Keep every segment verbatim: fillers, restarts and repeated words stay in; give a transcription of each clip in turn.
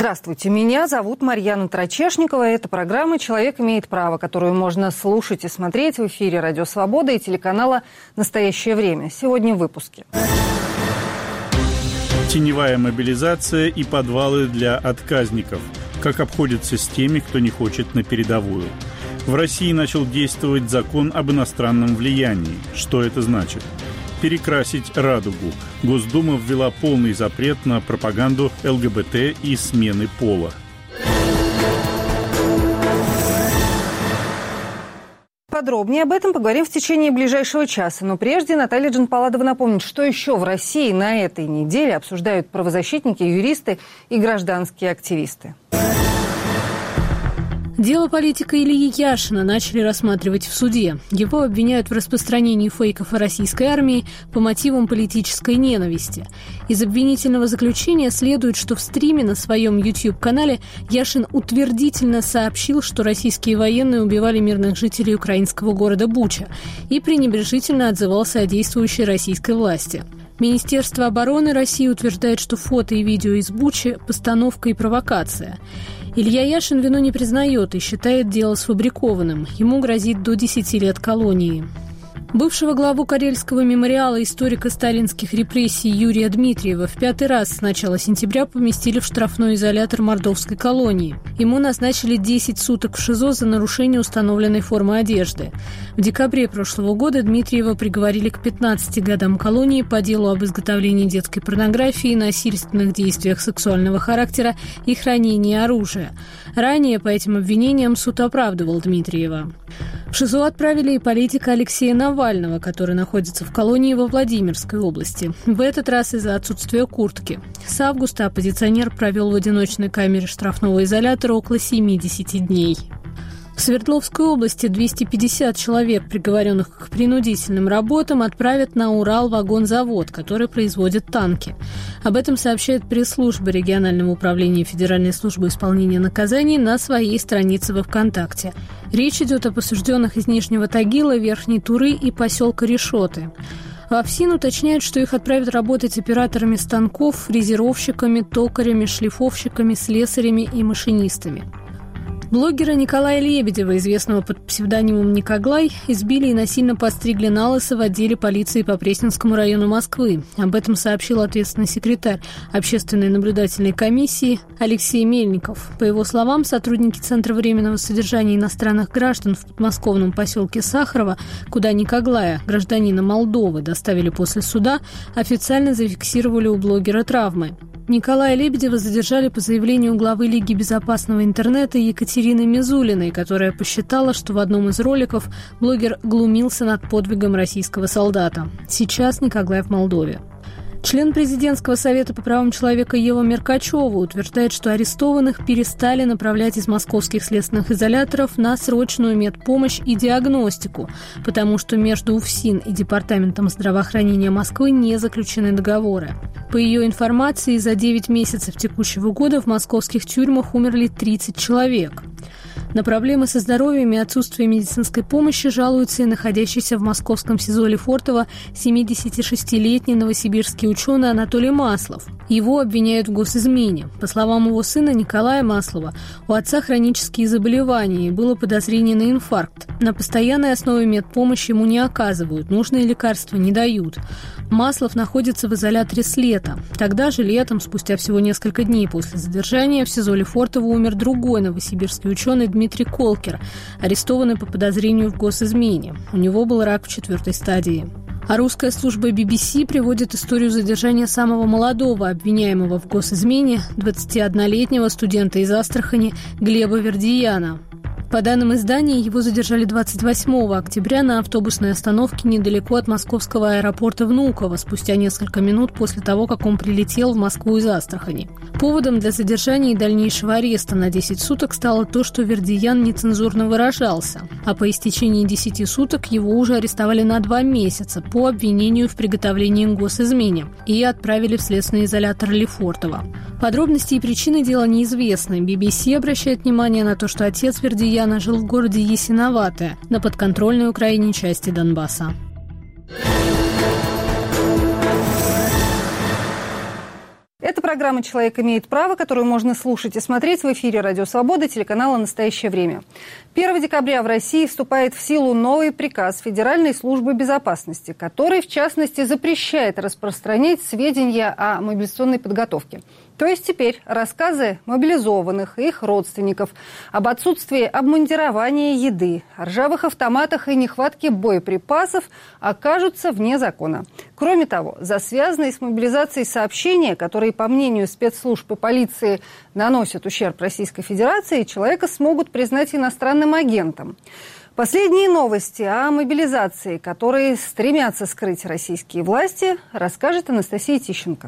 Здравствуйте, меня зовут Марьяна Трачешникова. Это программа «Человек имеет право», которую можно слушать и смотреть в эфире «Радио Свобода» и телеканала «Настоящее время». Сегодня в выпуске. Теневая мобилизация и подвалы для отказников. Как обходятся с теми, кто не хочет на передовую. В России начал действовать закон об иностранном влиянии. Что это значит? Перекрасить радугу. Госдума ввела полный запрет на пропаганду эл гэ бэ тэ и смены пола. Подробнее об этом поговорим в течение ближайшего часа. Но прежде Наталья Джанпаладова напомнит, что еще в России на этой неделе обсуждают правозащитники, юристы и гражданские активисты. Дело политика Ильи Яшина начали рассматривать в суде. Его обвиняют в распространении фейков о российской армии по мотивам политической ненависти. Из обвинительного заключения следует, что в стриме на своем YouTube-канале Яшин утвердительно сообщил, что российские военные убивали мирных жителей украинского города Буча, и пренебрежительно отзывался о действующей российской власти. Министерство обороны России утверждает, что фото и видео из Бучи – постановка и провокация. Илья Яшин вину не признает и считает дело сфабрикованным. Ему грозит до десяти лет колонии. Бывшего главу Карельского мемориала историка сталинских репрессий Юрия Дмитриева в пятый раз с начала сентября поместили в штрафной изолятор мордовской колонии. Ему назначили десять суток в ШИЗО за нарушение установленной формы одежды. В декабре прошлого года Дмитриева приговорили к пятнадцати годам колонии по делу об изготовлении детской порнографии, насильственных действиях сексуального характера и хранении оружия. Ранее по этим обвинениям суд оправдывал Дмитриева. В ШИЗО отправили и политика Алексея Навального, который находится в колонии во Владимирской области. В этот раз из-за отсутствия куртки. С августа оппозиционер провел в одиночной камере штрафного изолятора около семидесяти дней. В Свердловской области двести пятьдесят человек, приговоренных к принудительным работам, отправят на Урал вагонзавод, который производит танки. Об этом сообщает пресс-служба регионального управления Федеральной службы исполнения наказаний на своей странице во ВКонтакте. Речь идет об осужденных из Нижнего Тагила, Верхней Туры и поселка Решоты. В ФСИН уточняют, что их отправят работать операторами станков, фрезеровщиками, токарями, шлифовщиками, слесарями и машинистами. Блогера Николая Лебедева, известного под псевдонимом Никоглай, избили и насильно подстригли на лысо в отделе полиции по Пресненскому району Москвы. Об этом сообщил ответственный секретарь Общественной наблюдательной комиссии Алексей Мельников. По его словам, сотрудники Центра временного содержания иностранных граждан в подмосковном поселке Сахарово, куда Никоглая, гражданина Молдовы, доставили после суда, официально зафиксировали у блогера травмы. Николая Лебедева задержали по заявлению главы Лиги безопасного интернета Екатерины Мизулиной, которая посчитала, что в одном из роликов блогер глумился над подвигом российского солдата. Сейчас Никоглай в Молдове. Член президентского совета по правам человека Ева Меркачева утверждает, что арестованных перестали направлять из московских следственных изоляторов на срочную медпомощь и диагностику, потому что между УФСИН и Департаментом здравоохранения Москвы не заключены договоры. По ее информации, за девять месяцев текущего года в московских тюрьмах умерли тридцать человек. На проблемы со здоровьем и отсутствие медицинской помощи жалуется и находящийся в московском СИЗО Лефортово семидесятишестилетний новосибирский ученый Анатолий Маслов. Его обвиняют в госизмене. По словам его сына Николая Маслова, у отца хронические заболевания и было подозрение на инфаркт. На постоянной основе медпомощи ему не оказывают, нужные лекарства не дают. Маслов находится в изоляторе с лета. Тогда же летом, спустя всего несколько дней после задержания, в СИЗО Лефортово умер другой новосибирский ученый Дмитрий Колкер, арестованный по подозрению в госизмене. У него был рак в четвертой стадии. А русская служба би би си приводит историю задержания самого молодого обвиняемого в госизмене, двадцатиоднолетнего студента из Астрахани Глеба Вердияна. По данным издания, его задержали двадцать восьмого октября на автобусной остановке недалеко от московского аэропорта Внуково, спустя несколько минут после того, как он прилетел в Москву из Астрахани. Поводом для задержания и дальнейшего ареста на десять суток стало то, что Вердиян нецензурно выражался, а по истечении десяти суток его уже арестовали на два месяца по обвинению в приготовлении к госизмене и отправили в следственный изолятор Лефортово. Подробности и причины дела неизвестны. би би си обращает внимание на то, что отец Вердияна жил в городе Ясиноватое, на подконтрольной Украине части Донбасса. Это программа «Человек имеет право», которую можно слушать и смотреть в эфире «Радио Свобода» телеканала «Настоящее время». первого декабря в России вступает в силу новый приказ Федеральной службы безопасности, который, в частности, запрещает распространять сведения о мобилизационной подготовке. То есть теперь рассказы мобилизованных и их родственников об отсутствии обмундирования еды, о ржавых автоматах и нехватке боеприпасов окажутся вне закона. Кроме того, за связанные с мобилизацией сообщения, которые, по мнению спецслужб и полиции, наносят ущерб Российской Федерации, человека смогут признать иностранным агентом. Последние новости о мобилизации, которые стремятся скрыть российские власти, расскажет Анастасия Тищенко.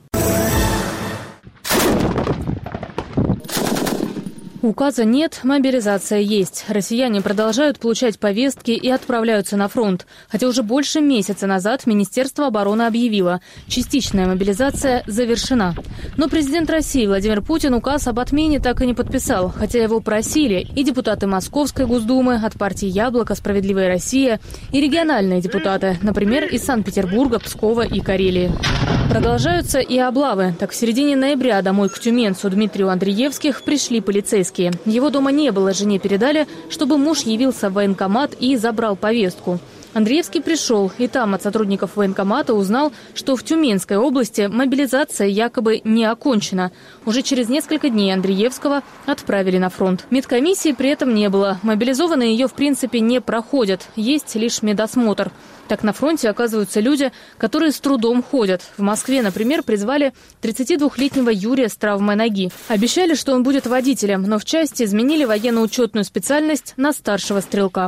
Указа нет, мобилизация есть. Россияне продолжают получать повестки и отправляются на фронт. Хотя уже больше месяца назад Министерство обороны объявило, частичная мобилизация завершена. Но президент России Владимир Путин указ об отмене так и не подписал, хотя его просили и депутаты Московской Госдумы от партии «Яблоко», «Справедливая Россия», и региональные депутаты, например, из Санкт-Петербурга, Пскова и Карелии. Продолжаются и облавы. Так, в середине ноября домой к тюменцу Дмитрию Андреевских пришли полицейские. Его дома не было, жене передали, чтобы муж явился в военкомат и забрал повестку. Андреевский пришел, и там от сотрудников военкомата узнал, что в Тюменской области мобилизация якобы не окончена. Уже через несколько дней Андреевского отправили на фронт. Медкомиссии при этом не было. Мобилизованные ее в принципе не проходят, есть лишь медосмотр. Так на фронте оказываются люди, которые с трудом ходят. В Москве, например, призвали тридцатидвухлетнего Юрия с травмой ноги. Обещали, что он будет водителем, но в части изменили военно-учетную специальность на старшего стрелка.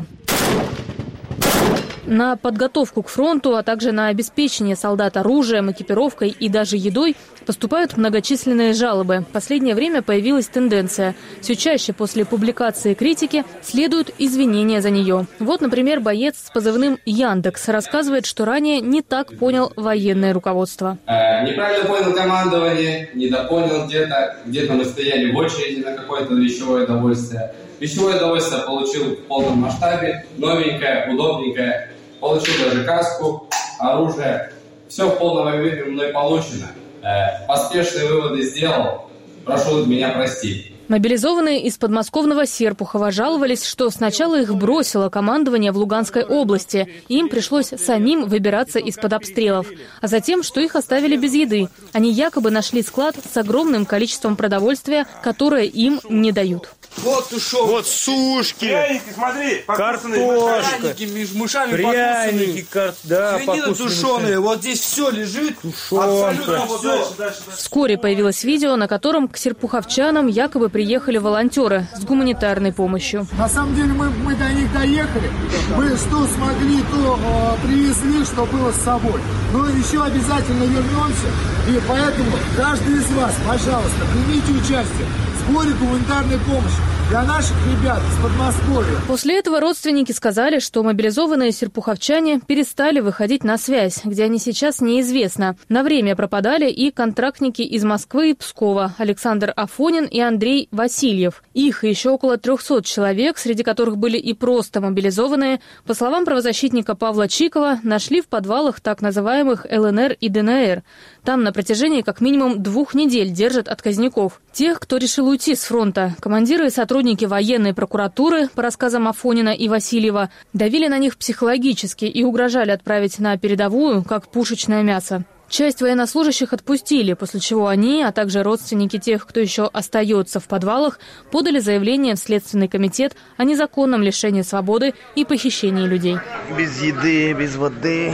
На подготовку к фронту, а также на обеспечение солдат оружием, экипировкой и даже едой поступают многочисленные жалобы. В последнее время появилась тенденция. Все чаще после публикации критики следуют извинения за нее. Вот, например, боец с позывным «Яндекс» рассказывает, что ранее не так понял военное руководство. Э, неправильно понял командование, недопонял где-то, где-то мы стояли в очереди на какое-то вещевое довольствие. Вещевое удовольствие получил в полном масштабе, новенькое, удобненькое. Получил даже каску, оружие. Все в полном объеме мной получено. Э, поспешные выводы сделал. Прошу меня простить. Мобилизованные из подмосковного Серпухова жаловались, что сначала их бросило командование в Луганской области, и им пришлось самим выбираться из-под обстрелов, а затем, что их оставили без еды. Они якобы нашли склад с огромным количеством продовольствия, которое им не дают. Вот тушенка. Вот сушки. Пряники, смотри, картошка. Пряники между мышами Пряники, кар... да, свинина тушеная. Вот здесь все лежит. Тушенка. Абсолютно вот все. Вскоре появилось видео, на котором к серпуховчанам якобы приехали волонтеры с гуманитарной помощью. На самом деле мы, мы до них доехали. Мы что смогли, то э, привезли, что было с собой. Но еще обязательно вернемся. И поэтому каждый из вас, пожалуйста, примите участие в сборе гуманитарной помощи для наших ребят из Подмосковья. После этого родственники сказали, что мобилизованные серпуховчане перестали выходить на связь, где они сейчас неизвестно. На время пропадали и контрактники из Москвы и Пскова Александр Афонин и Андрей Васильев. Их и еще около трехсот человек, среди которых были и просто мобилизованные, по словам правозащитника Павла Чикова, нашли в подвалах так называемых эл эн эр и дэ эн эр. Там на протяжении как минимум двух недель держат отказников. Тех, кто решил уйти с фронта. Командиры и сотрудники военной прокуратуры, по рассказам Афонина и Васильева, давили на них психологически и угрожали отправить на передовую, как пушечное мясо. Часть военнослужащих отпустили, после чего они, а также родственники тех, кто еще остается в подвалах, подали заявление в Следственный комитет о незаконном лишении свободы и похищении людей. Без еды, без воды.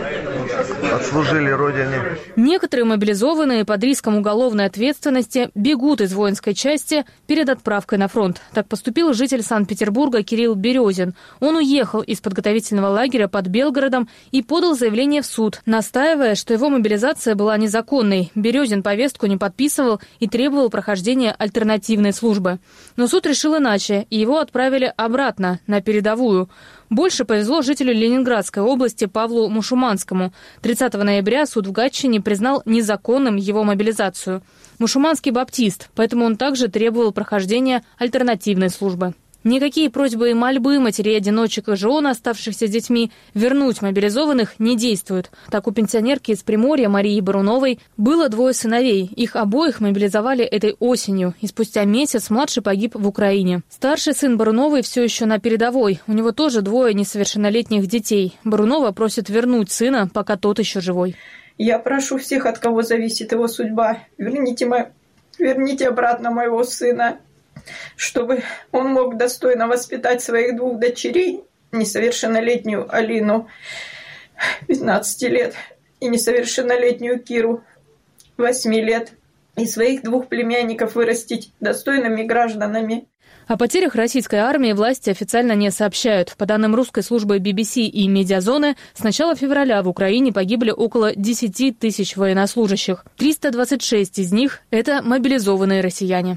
Отслужили родине. Некоторые мобилизованные под риском уголовной ответственности бегут из воинской части перед отправкой на фронт. Так поступил житель Санкт-Петербурга Кирилл Березин. Он уехал из подготовительного лагеря под Белгородом и подал заявление в суд, настаивая, что его мобилизация была незаконной. Березин повестку не подписывал и требовал прохождения альтернативной службы. Но суд решил иначе, и его отправили обратно, на передовую. Больше повезло жителю Ленинградской области Павлу Мушуманскому. тридцатого ноября суд в Гатчине признал незаконным его мобилизацию. Мушуманский баптист, поэтому он также требовал прохождения альтернативной службы. Никакие просьбы и мольбы матерей-одиночек и жен, оставшихся с детьми, вернуть мобилизованных не действуют. Так у пенсионерки из Приморья Марии Баруновой было двое сыновей. Их обоих мобилизовали этой осенью, и спустя месяц младший погиб в Украине. Старший сын Баруновой все еще на передовой. У него тоже двое несовершеннолетних детей. Барунова просит вернуть сына, пока тот еще живой. Я прошу всех, от кого зависит его судьба, верните, мо... верните обратно моего сына, чтобы он мог достойно воспитать своих двух дочерей, несовершеннолетнюю Алину, пятнадцати лет, и несовершеннолетнюю Киру, восьми лет, и своих двух племянников вырастить достойными гражданами. О потерях российской армии власти официально не сообщают. По данным русской службы би би си и Медиазоны, с начала февраля в Украине погибли около десяти тысяч военнослужащих. триста двадцать шесть из них – это мобилизованные россияне.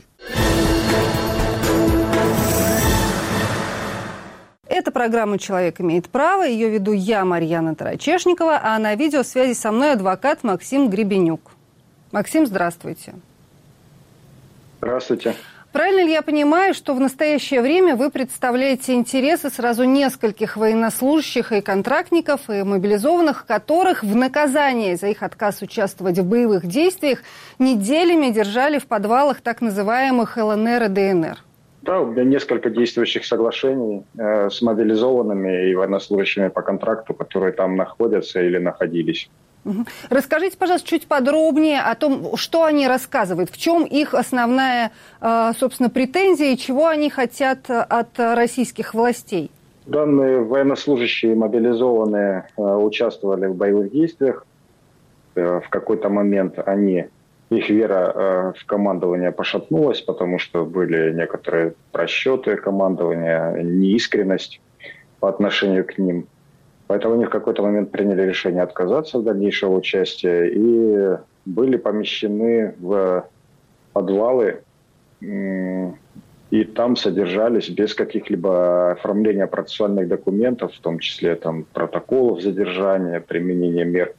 Это программа «Человек имеет право». Ее веду я, Марьяна Тарачешникова, а на видеосвязи со мной адвокат Максим Гребенюк. Максим, здравствуйте. Здравствуйте. Правильно ли я понимаю, что в настоящее время вы представляете интересы сразу нескольких военнослужащих и контрактников, и мобилизованных, которых в наказание за их отказ участвовать в боевых действиях неделями держали в подвалах так называемых эл эн эр и дэ эн эр? Да, у меня несколько действующих соглашений э, с мобилизованными и военнослужащими по контракту, которые там находятся или находились. Расскажите, пожалуйста, чуть подробнее о том, что они рассказывают, в чем их основная, собственно, претензия и чего они хотят от российских властей. Данные военнослужащие мобилизованные участвовали в боевых действиях. В какой-то момент они, их вера в командование пошатнулась, потому что были некоторые просчеты командования, неискренность по отношению к ним. Поэтому они в какой-то момент приняли решение отказаться от дальнейшего участия и были помещены в подвалы, и там содержались без каких-либо оформления процессуальных документов, в том числе там, протоколов задержания, применения мер,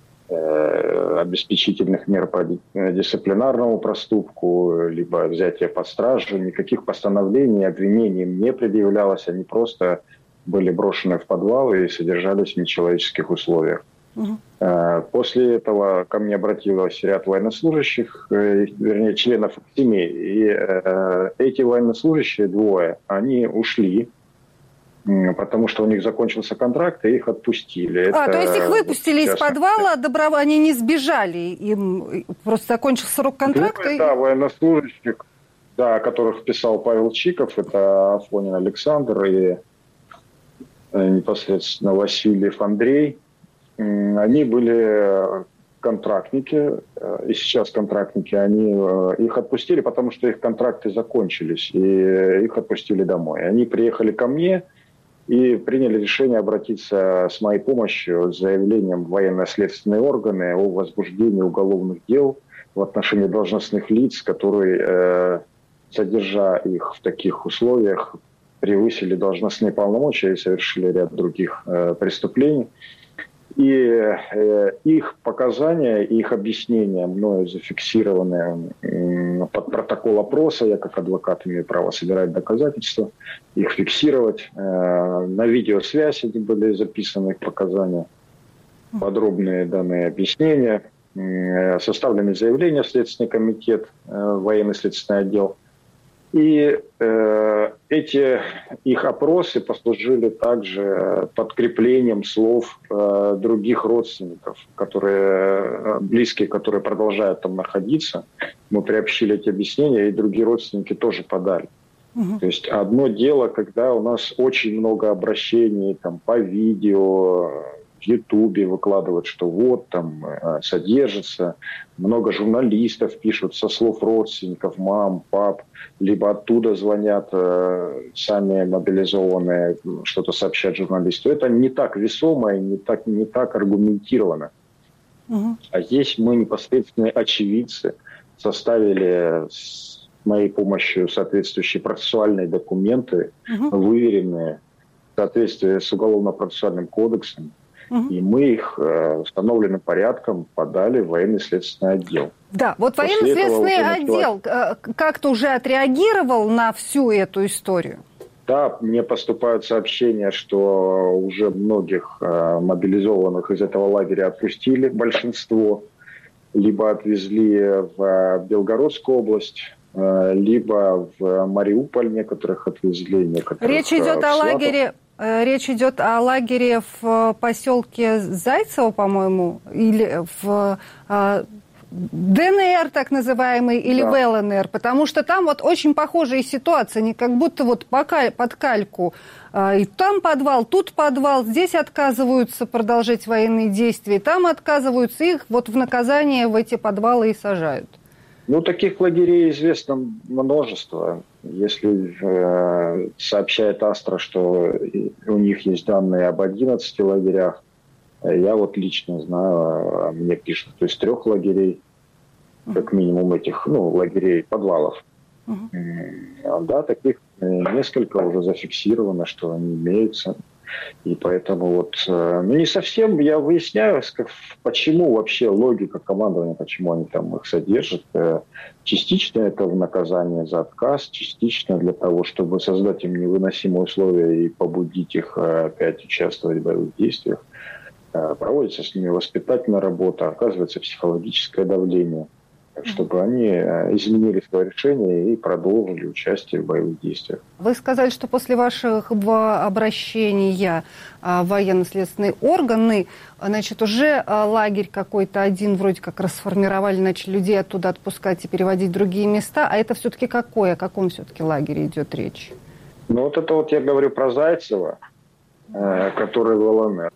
э, обеспечительных мер по дисциплинарному проступку, либо взятия под стражу. Никаких постановлений, обвинений им не предъявлялось, они просто были брошены в подвал и содержались в нечеловеческих условиях. Угу. После этого ко мне обратилось ряд военнослужащих, вернее, членов семей. И эти военнослужащие, двое, они ушли, потому что у них закончился контракт, и их отпустили. А, Это то есть их выпустили сейчас... из подвала, добро... они не сбежали, им просто закончился срок контракта? Двое, и... да, военнослужащих, да, о которых писал Павел Чиков, это Афонин Александр и непосредственно Васильев Андрей. Они были контрактники, и сейчас контрактники, они их отпустили, потому что их контракты закончились, и их отпустили домой. Они приехали ко мне и приняли решение обратиться с моей помощью с заявлением в военно-следственные органы о возбуждении уголовных дел в отношении должностных лиц, которые, содержа их в таких условиях, превысили должностные полномочия и совершили ряд других э, преступлений. И э, их показания, их объяснения мною зафиксированы э, под протокол опроса. Я как адвокат имею право собирать доказательства, их фиксировать. Э, на видеосвязь эти были записаны их показания, подробные данные объяснения. Э, составлены заявления в Следственный комитет, э, военный следственный отдел. И э, эти их опросы послужили также подкреплением слов э, других родственников, которые близкие, которые продолжают там находиться. Мы приобщили эти объяснения, и другие родственники тоже подали. Угу. То есть одно дело, когда у нас очень много обращений там, по видео, в Ютубе выкладывают, что вот там содержится, много журналистов пишут со слов родственников, мам, пап, либо оттуда звонят э, сами мобилизованные, что-то сообщают журналисту. Это не так весомо и не так, не так аргументировано. Угу. А здесь мы непосредственные очевидцы составили с моей помощью соответствующие процессуальные документы, угу. выверенные в соответствии с Уголовно-процессуальным кодексом. Угу. И мы их э, установленным порядком подали в военный следственный отдел. Да, вот После военный следственный отдел начала... как-то уже отреагировал на всю эту историю? Да, мне поступают сообщения, что уже многих э, мобилизованных из этого лагеря отпустили, большинство, либо отвезли в Белгородскую область, э, либо в Мариуполь некоторых отвезли, некоторых. Речь идет о лагере, э, речь идет о лагере в поселке Зайцево, по-моему, или в э, ДНР, так называемый, или да. в ЛНР, потому что там вот очень похожие ситуации, не как будто вот под кальку. И там подвал, тут подвал, здесь отказываются продолжать военные действия, там отказываются, их вот в наказание в эти подвалы и сажают. Ну, таких лагерей известно множество. Если э, сообщает Астра, что у них есть данные об одиннадцати лагерях, я вот лично знаю, мне пишут, то есть трех лагерей, как минимум этих, ну, лагерей, подвалов. Uh-huh. Да, таких несколько уже зафиксировано, что они имеются. И поэтому вот, ну, не совсем я выясняю, почему вообще логика командования, почему они там их содержат. Частично это в наказание за отказ, частично для того, чтобы создать им невыносимые условия и побудить их опять участвовать в боевых действиях. Проводится с ними воспитательная работа, оказывается психологическое давление, чтобы они изменили свое решение и продолжили участие в боевых действиях. Вы сказали, что после ваших обращения в военно-следственные органы, значит, уже лагерь какой-то один вроде как расформировали, начали людей оттуда отпускать и переводить в другие места. А это все-таки какой? О каком все-таки лагере идет речь? Ну вот это вот я говорю про Зайцево, который в ЛНР.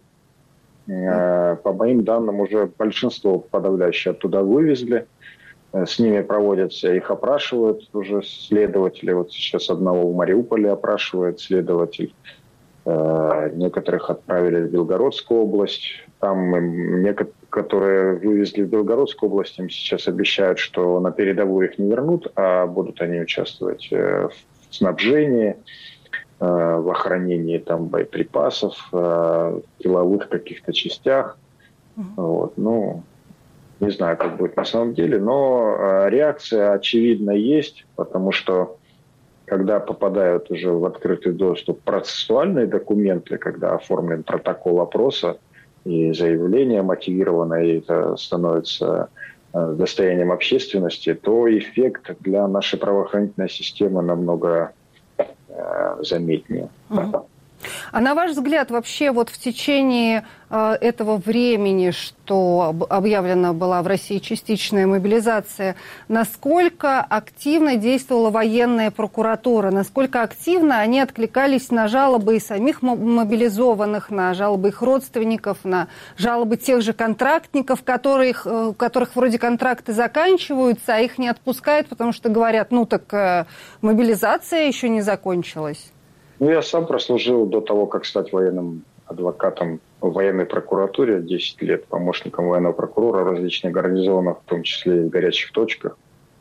По моим данным, уже большинство подавляющее оттуда вывезли. С ними проводятся, их опрашивают уже следователи. Вот сейчас одного в Мариуполе опрашивает следователь. Некоторых отправили в Белгородскую область. Там некоторые, которые вывезли в Белгородскую область, им сейчас обещают, что на передовую их не вернут, а будут они участвовать в снабжении, в охранении там боеприпасов, в тыловых каких-то частях. Mm-hmm. Вот, ну, не знаю, как будет на самом деле, но реакция, очевидно, есть, потому что когда попадают уже в открытый доступ процессуальные документы, когда оформлен протокол опроса и заявление мотивировано, и это становится достоянием общественности, то эффект для нашей правоохранительной системы намного заметнее. Угу. А на ваш взгляд, вообще вот в течение э, этого времени, что объявлена была в России частичная мобилизация, насколько активно действовала военная прокуратура, насколько активно они откликались на жалобы и самих мобилизованных, на жалобы их родственников, на жалобы тех же контрактников, которых, у которых вроде контракты заканчиваются, а их не отпускают, потому что говорят, ну так э, мобилизация еще не закончилась. Ну, я сам прослужил до того, как стать военным адвокатом в военной прокуратуре, десять лет помощником военного прокурора в различных гарнизонах, в том числе и в горячих точках.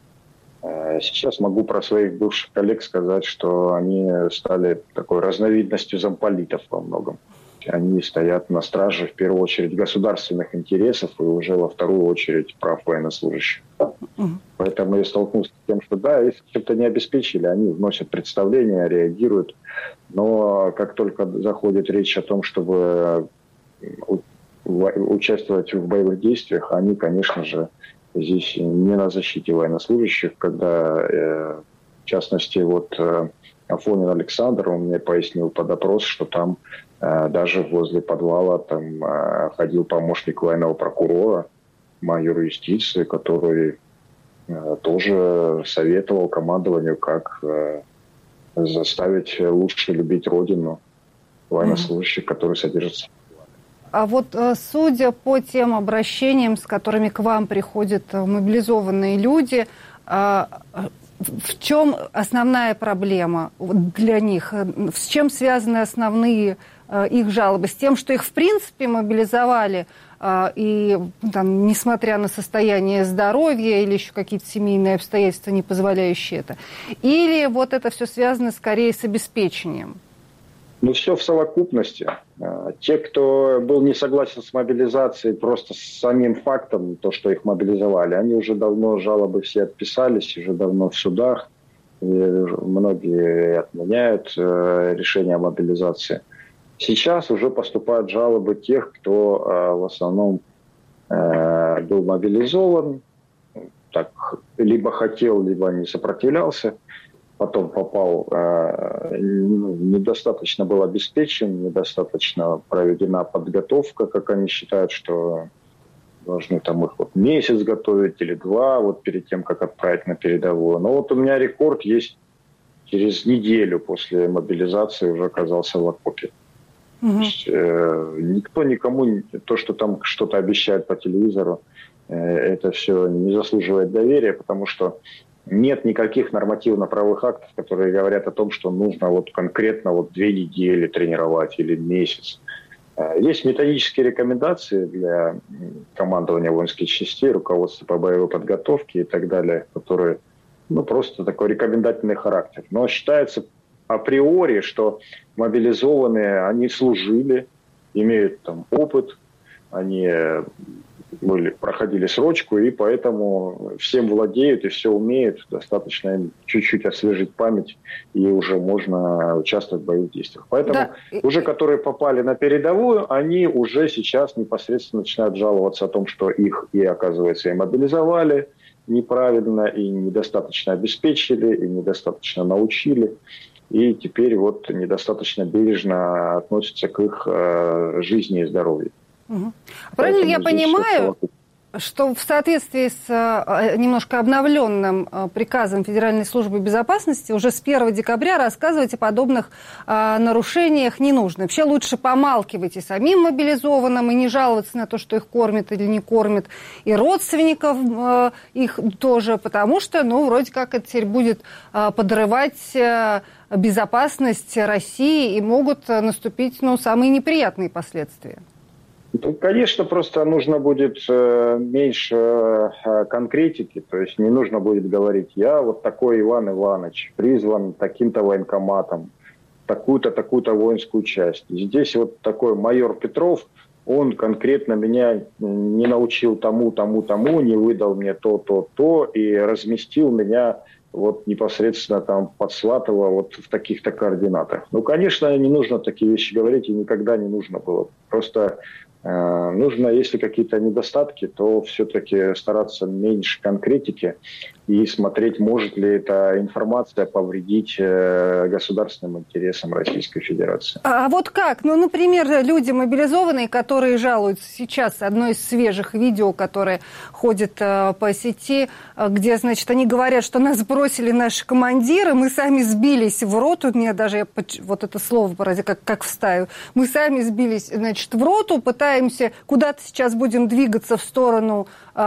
Сейчас могу про своих бывших коллег сказать, что они стали такой разновидностью замполитов во многом. Они стоят на страже, в первую очередь, государственных интересов и уже во вторую очередь прав военнослужащих. Mm-hmm. Поэтому я столкнулся с тем, что да, если чем-то не обеспечили, они вносят представления, реагируют. Но как только заходит речь о том, чтобы участвовать в боевых действиях, они, конечно же, здесь не на защите военнослужащих, когда, в частности, вот Афонин Александр, он мне пояснил под опрос, что там даже возле подвала там ходил помощник военного прокурора, майор юстиции, который тоже советовал командованию, как заставить лучше любить родину военнослужащих, которые содержатся. А вот судя по тем обращениям, с которыми к вам приходят мобилизованные люди, в чем основная проблема для них? С чем связаны основные их жалобы? С тем, что их в принципе мобилизовали, и там, несмотря на состояние здоровья или еще какие-то семейные обстоятельства, не позволяющие это? Или вот это все связано скорее с обеспечением? Ну, все в совокупности. Те, кто был не согласен с мобилизацией, просто с самим фактом, то, что их мобилизовали, они уже давно жалобы все отписались, уже давно в судах. и многие отменяют э, решение о мобилизации. Сейчас уже поступают жалобы тех, кто э, в основном э, был мобилизован, так, либо хотел, либо не сопротивлялся, потом попал, э, недостаточно был обеспечен, недостаточно проведена подготовка, как они считают, что должны там их вот месяц готовить или два, вот перед тем, как отправить на передовую. Но вот у меня рекорд есть, через неделю после мобилизации уже оказался в окопе. Угу. То есть, э, никто никому, то, что там что-то обещают по телевизору, э, это все не заслуживает доверия, потому что нет никаких нормативно-правовых актов, которые говорят о том, что нужно вот конкретно вот две недели тренировать или месяц. Есть методические рекомендации для командования воинских частей, руководства по боевой подготовке и так далее, которые, ну, просто такой рекомендательный характер. Но считается априори, что мобилизованные, они служили, имеют там опыт, они были, проходили срочку, и поэтому всем владеют и все умеют. Достаточно им чуть-чуть освежить память, и уже можно участвовать в боевых действиях. Поэтому да. уже которые попали на передовую, они уже сейчас непосредственно начинают жаловаться о том, что их и, оказывается, и мобилизовали неправильно, и недостаточно обеспечили, и недостаточно научили. И теперь вот недостаточно бережно относятся к их э, жизни и здоровью. Угу. Правильно я понимаю, что в соответствии с э, немножко обновленным э, приказом Федеральной службы безопасности уже с первого декабря рассказывать о подобных э, нарушениях не нужно. Вообще лучше помалкивать и самим мобилизованным, и не жаловаться на то, что их кормят или не кормят, и родственников э, их тоже, потому что, ну, вроде как это теперь будет э, подрывать э, безопасность России, и могут наступить, ну, самые неприятные последствия. Ну, конечно, просто нужно будет э, меньше э, конкретики, то есть не нужно будет говорить, я вот такой Иван Иванович, призван таким-то военкоматом, такую-то, такую-то воинскую часть. И здесь вот такой майор Петров, он конкретно меня не научил тому, тому, тому, не выдал мне то, то, то, и разместил меня вот непосредственно там под Сватово вот в таких-то координатах. Ну, конечно, не нужно такие вещи говорить, и никогда не нужно было. Просто э, нужно, если какие-то недостатки, то все-таки стараться меньше конкретики и смотреть, может ли эта информация повредить э, государственным интересам Российской Федерации. А вот как? Ну, например, люди мобилизованные, которые жалуются сейчас, одно из свежих видео, которое ходит э, по сети, э, где, значит, они говорят, что нас бросили наши командиры, мы сами сбились в роту, мне даже я, вот это слово, как, как вставил, мы сами сбились, значит, в роту, пытаемся, куда-то сейчас будем двигаться в сторону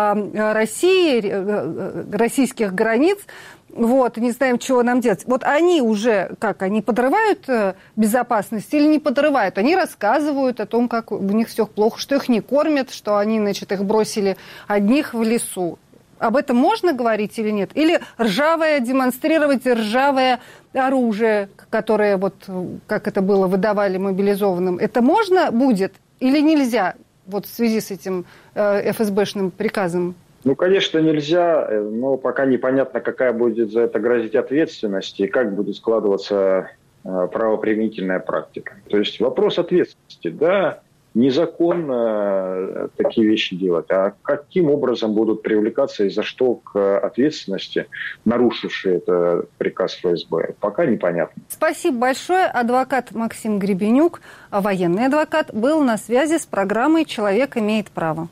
э, России, э, российских границ, вот, не знаем, чего нам делать. Вот они уже, как, они подрывают э, безопасность или не подрывают? Они рассказывают о том, как у них все плохо, что их не кормят, что они, значит, их бросили одних в лесу. Об этом можно говорить или нет? Или ржавое, демонстрировать ржавое оружие, которое, вот, как это было, выдавали мобилизованным, это можно будет или нельзя вот, в связи с этим э, эф эс бэшным приказом? Ну, конечно, нельзя, но пока непонятно, какая будет за это грозить ответственность и как будет складываться э, правоприменительная практика. То есть вопрос ответственности, да, незаконно такие вещи делать, а каким образом будут привлекаться и за что к ответственности, нарушившие это приказ эф эс бэ, пока непонятно. Спасибо большое. Адвокат Максим Гребенюк, военный адвокат, был на связи с программой «Человек имеет право».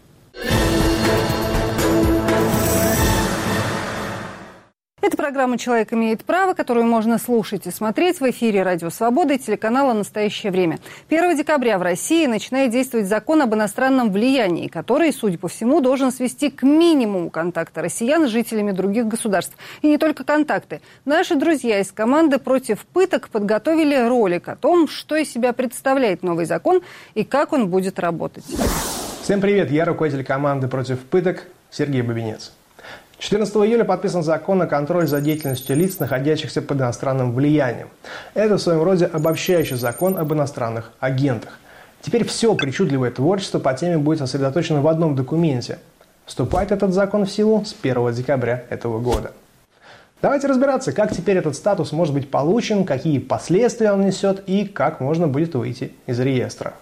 Это программа «Человек имеет право», которую можно слушать и смотреть в эфире «Радио Свобода» и телеканала «Настоящее время». первого декабря в России начинает действовать закон об иностранном влиянии, который, судя по всему, должен свести к минимуму контакта россиян с жителями других государств. И не только контакты. Наши друзья из команды «Против пыток» подготовили ролик о том, что из себя представляет новый закон и как он будет работать. Всем привет, я руководитель команды «Против пыток» Сергей Бабинец. четырнадцатого июля подписан закон о контроле за деятельностью лиц, находящихся под иностранным влиянием. Это в своем роде обобщающий закон об иностранных агентах. Теперь все причудливое творчество по теме будет сосредоточено в одном документе. Вступает этот закон в силу с первого декабря этого года. Давайте разбираться, как теперь этот статус может быть получен, какие последствия он несет и как можно будет выйти из реестра.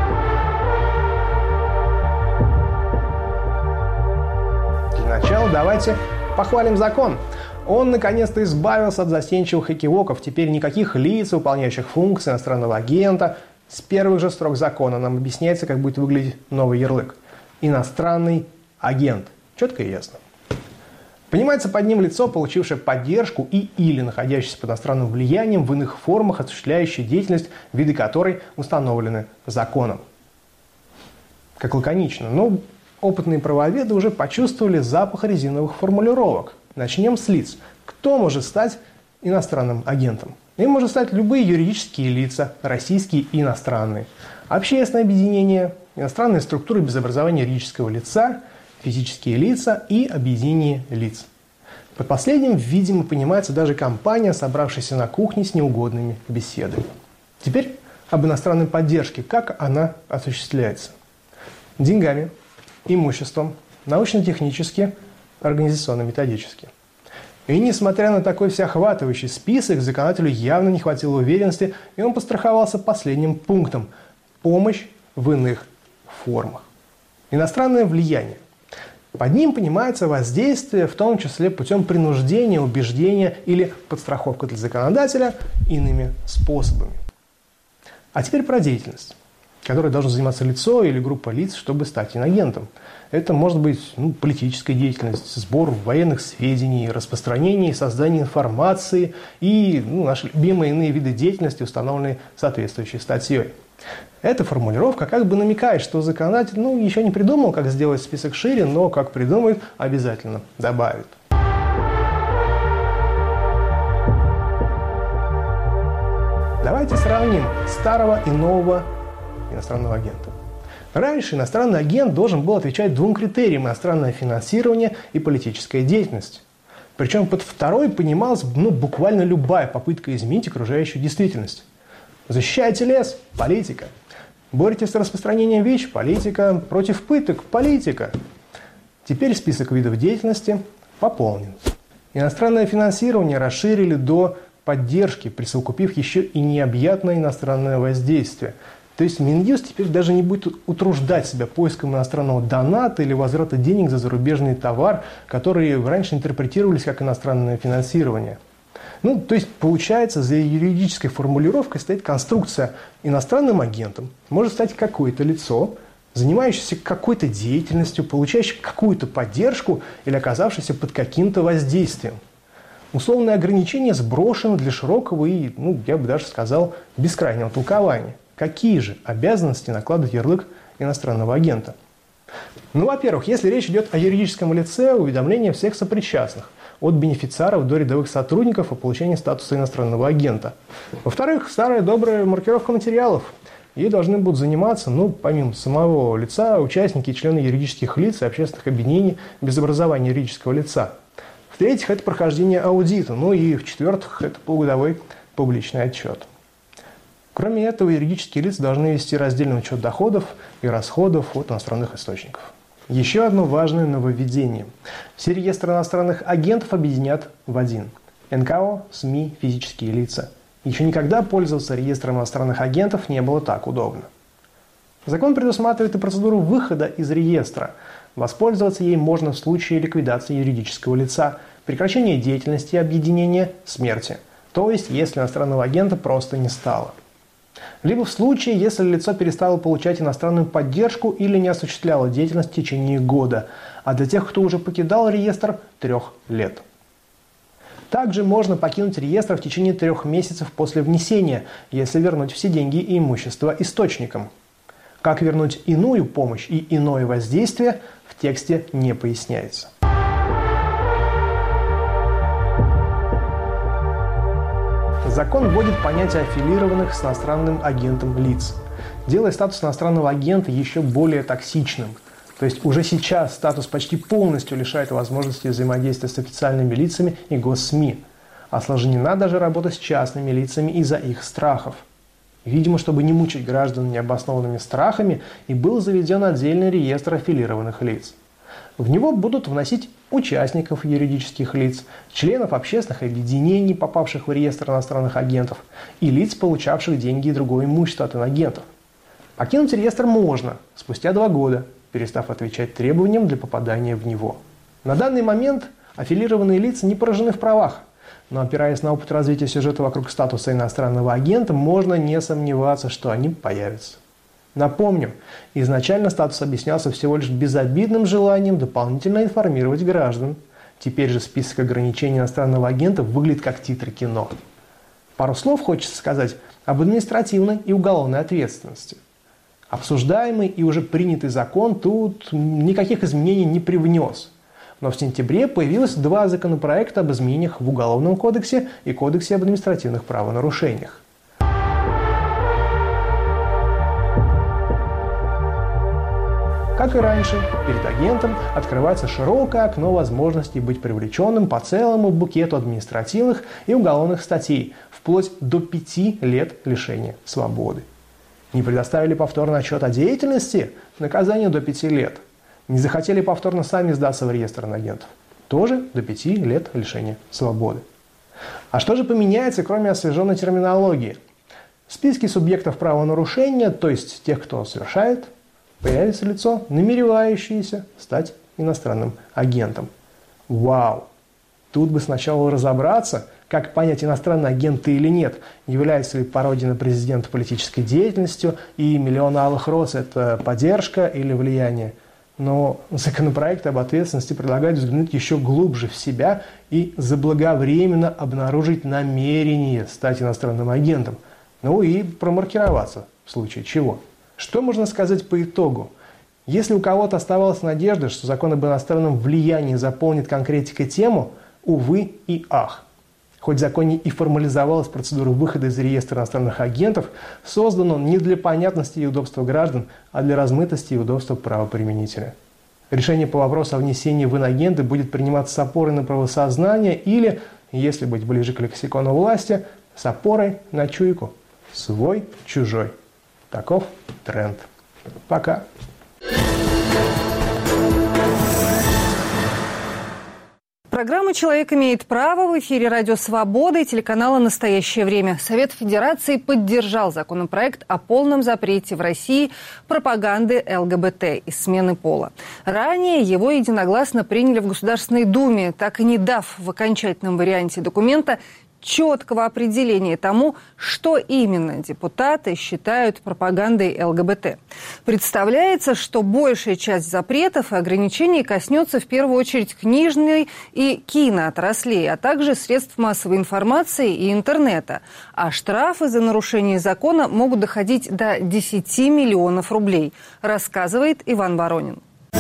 Для начала давайте похвалим закон. Он наконец-то избавился от застенчивых экивоков. Теперь никаких лиц, выполняющих функции иностранного агента. С первых же строк закона нам объясняется, как будет выглядеть новый ярлык. Иностранный агент. Четко и ясно. Понимается под ним лицо, получившее поддержку и или находящееся под иностранным влиянием в иных формах, осуществляющее деятельность, виды которой установлены законом. Как лаконично, но опытные правоведы уже почувствовали запах резиновых формулировок. Начнем с лиц. Кто может стать иностранным агентом? Им может стать любые юридические лица, российские и иностранные. Общественные объединения, иностранные структуры без образования юридического лица, физические лица и объединение лиц. Под последним, видимо, понимается даже компания, собравшаяся на кухне с неугодными беседами. Теперь об иностранной поддержке. Как она осуществляется? Деньгами, имуществом, научно-технически, организационно-методически. И несмотря на такой всеохватывающий список, законодателю явно не хватило уверенности, и он постраховался последним пунктом – помощь в иных формах. Иностранное влияние. Под ним понимается воздействие, в том числе путем принуждения, убеждения или подстраховка для законодателя иными способами. А теперь про деятельность, которой должно заниматься лицо или группа лиц, чтобы стать инагентом. Это может быть ну, политическая деятельность, сбор военных сведений, распространение и создание информации и ну, наши любимые иные виды деятельности, установленные соответствующей статьей. Эта формулировка как бы намекает, что законодатель ну, еще не придумал, как сделать список шире, но как придумает, обязательно добавит. Давайте сравним старого и нового иностранного агента. Раньше иностранный агент должен был отвечать двум критериям: иностранное финансирование и политическая деятельность. Причем под второй понималась ну, буквально любая попытка изменить окружающую действительность. Защищаете лес – политика. Боретесь с распространением ВИЧ – политика. Против пыток – политика. Теперь список видов деятельности пополнен. Иностранное финансирование расширили до поддержки, присовокупив еще и необъятное иностранное воздействие. То есть Минюст теперь даже не будет утруждать себя поиском иностранного доната или возврата денег за зарубежный товар, которые раньше интерпретировались как иностранное финансирование. Ну, то есть, получается, за юридической формулировкой стоит конструкция: иностранным агентом может стать какое-то лицо, занимающееся какой-то деятельностью, получающее какую-то поддержку или оказавшееся под каким-то воздействием. Условное ограничение сброшено для широкого и, ну, я бы даже сказал, бескрайнего толкования. Какие же обязанности накладывает ярлык иностранного агента? Ну, во-первых, если речь идет о юридическом лице, уведомление всех сопричастных, от бенефициаров до рядовых сотрудников о получении статуса иностранного агента. Во-вторых, старая добрая маркировка материалов. Ей должны будут заниматься, ну, помимо самого лица, участники и члены юридических лиц и общественных объединений без образования юридического лица. В-третьих, это прохождение аудита. Ну и в-четвертых, это полугодовой публичный отчет. Кроме этого, юридические лица должны вести раздельный учет доходов и расходов от иностранных источников. Еще одно важное нововведение. Все реестры иностранных агентов объединят в один. эн ка о, СМИ, физические лица. Еще никогда пользоваться реестром иностранных агентов не было так удобно. Закон предусматривает и процедуру выхода из реестра. Воспользоваться ей можно в случае ликвидации юридического лица, прекращения деятельности объединения, смерти. То есть, если иностранного агента просто не стало. Либо в случае, если лицо перестало получать иностранную поддержку или не осуществляло деятельность в течение года, а для тех, кто уже покидал реестр, трех лет. Также можно покинуть реестр в течение трех месяцев после внесения, если вернуть все деньги и имущество источникам. Как вернуть иную помощь и иное воздействие, в тексте не поясняется. Закон вводит понятие аффилированных с иностранным агентом лиц, делая статус иностранного агента еще более токсичным. То есть уже сейчас статус почти полностью лишает возможности взаимодействия с официальными лицами и госсми. Осложнена даже работа с частными лицами из-за их страхов. Видимо, чтобы не мучить граждан необоснованными страхами, и был заведен отдельный реестр аффилированных лиц. В него будут вносить участников юридических лиц, членов общественных объединений, попавших в реестр иностранных агентов, и лиц, получавших деньги и другое имущество от инагентов. Покинуть реестр можно спустя два года, перестав отвечать требованиям для попадания в него. На данный момент аффилированные лица не поражены в правах, но опираясь на опыт развития сюжета вокруг статуса иностранного агента, можно не сомневаться, что они появятся. Напомню, изначально статус объяснялся всего лишь безобидным желанием дополнительно информировать граждан. Теперь же список ограничений иностранного агента выглядит как титры кино. Пару слов хочется сказать об административной и уголовной ответственности. Обсуждаемый и уже принятый закон тут никаких изменений не привнес. Но в сентябре появилось два законопроекта об изменениях в Уголовном кодексе и Кодексе об административных правонарушениях. Как и раньше, перед агентом открывается широкое окно возможностей быть привлеченным по целому букету административных и уголовных статей, вплоть до пяти лет лишения свободы. Не предоставили повторный отчет о деятельности – наказание до пяти лет. Не захотели повторно сами сдаться в реестр инагентов – тоже до пяти лет лишения свободы. А что же поменяется, кроме освеженной терминологии? В списке субъектов правонарушения, то есть тех, кто совершает, появится лицо, намеревающееся стать иностранным агентом. Вау! Тут бы сначала разобраться, как понять, иностранный агент ты или нет, является ли пародия на президента политической деятельностью, и миллион алых роз – это поддержка или влияние. Но законопроект об ответственности предлагает взглянуть еще глубже в себя и заблаговременно обнаружить намерение стать иностранным агентом. Ну и промаркироваться в случае чего. Что можно сказать по итогу? Если у кого-то оставалась надежда, что закон об иностранном влиянии заполнит конкретикой тему, увы и ах. Хоть в законе и формализовалась процедура выхода из реестра иностранных агентов, создан он не для понятности и удобства граждан, а для размытости и удобства правоприменителя. Решение по вопросу о внесении в инагенты будет приниматься с опорой на правосознание или, если быть ближе к лексикону власти, с опорой на чуйку. Свой-чужой. Таков тренд. Пока. Программа «Человек имеет право» в эфире радио «Свобода» и телеканала «Настоящее время». Совет Федерации поддержал законопроект о полном запрете в России пропаганды ЛГБТ и смены пола. Ранее его единогласно приняли в Государственной Думе, так и не дав в окончательном варианте документа четкого определения тому, что именно депутаты считают пропагандой ЛГБТ. Представляется, что большая часть запретов и ограничений коснется в первую очередь книжной и киноотраслей, а также средств массовой информации и интернета. А штрафы за нарушение закона могут доходить до десяти миллионов рублей, рассказывает Иван Воронин.